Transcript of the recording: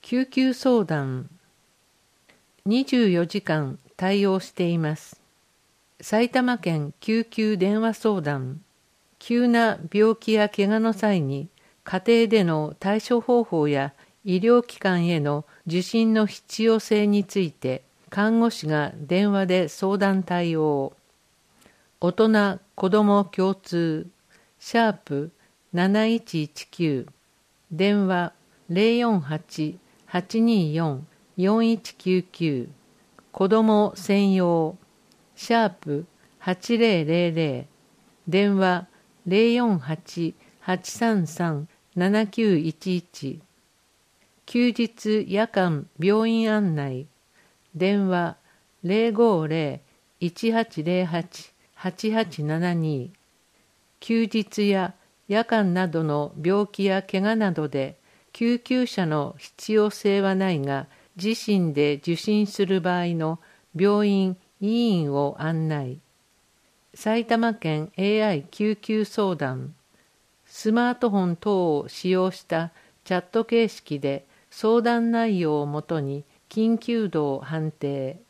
救急相談。24時間対応しています。埼玉県救急電話相談。急な病気や怪我の際に家庭での対処方法や医療機関への受診の必要性について看護師が電話で相談対応。大人・子ども共通#7119電話048-824-4199子ども専用#8000電話048-833-7911休日夜間病院案内電話050-1808-8872休日や夜間などの病気や怪我などで救急車の必要性はないが自身で受診する場合の病院・医院を案内。埼玉県 AI 救急相談。スマートフォン等を使用したチャット形式で相談内容をもとに緊急度を判定。